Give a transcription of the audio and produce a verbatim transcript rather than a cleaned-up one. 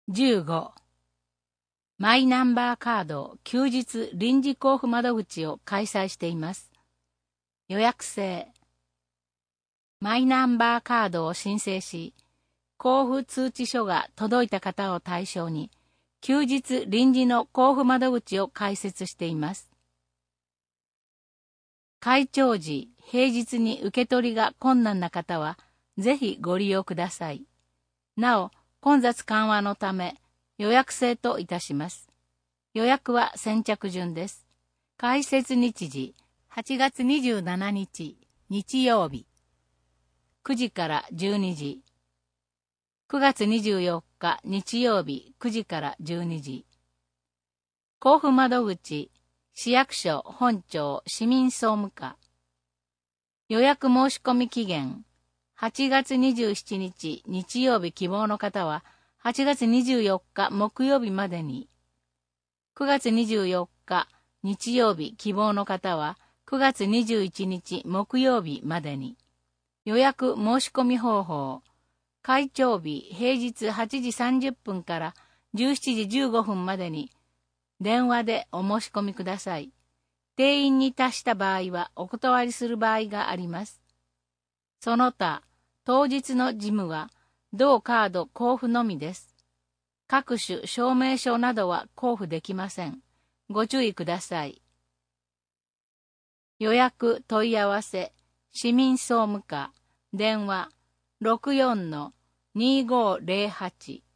じゅうご、マイナンバーカード休日臨時交付窓口を開催しています。予約制。マイナンバーカードを申請し、交付通知書が届いた方を対象に、休日臨時の交付窓口を開設しています。開帳時、平日に受け取りが困難な方は、ぜひご利用ください。なお、混雑緩和のため、予約制といたします。予約は先着順です。開設日時、はちがつにじゅうしちにち、日曜日。くじからじゅうにじ。くがつにじゅうよっか、日曜日、くじからじゅうにじ。交付窓口、市役所本庁市民総務課。予約申し込み期限、はちがつにじゅうしちにち日曜日希望の方は、はちがつにじゅうよっか木曜日までに。くがつにじゅうよっか日曜日希望の方は、くがつにじゅういちにち木曜日までに。予約申し込み方法。開帳日平日はちじさんじゅっぷんからじゅうしちじじゅうごふんまでに電話でお申し込みください。定員に達した場合はお断りする場合があります。その他、当日の事務は同カード交付のみです。各種証明書などは交付できません。ご注意ください。予約問い合わせ市民総務課電話 ろくよんのにごーぜろはち